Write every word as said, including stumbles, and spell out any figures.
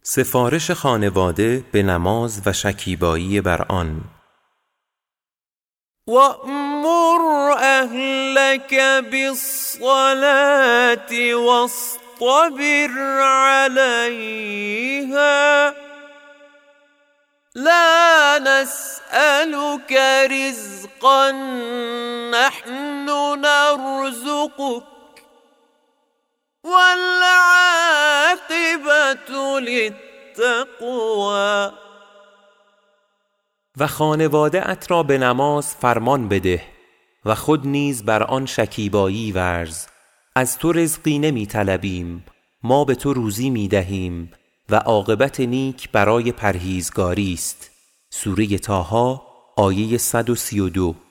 سفارش خانواده به نماز و شکیبایی بر آن. وَأْمُرْ أَهْلَكَ بِالصَّلَاةِ وَاصْطَبِرْ عَلَيْهَا لَا نَسْأَلُكَ رِزْقًا نَحْنُ نَرْزُقُكَ وَالْعَاقِبَةُ لِلتَّقْوَى. و خانواده ات را به نماز فرمان بده و خود نیز بر آن شکیبایی ورز. از تو رزقی نمی طلبیم، ما به تو روزی می دهیم و عاقبت نیک برای پرهیزگاری است. سوره طه آیه صد و سی و دو.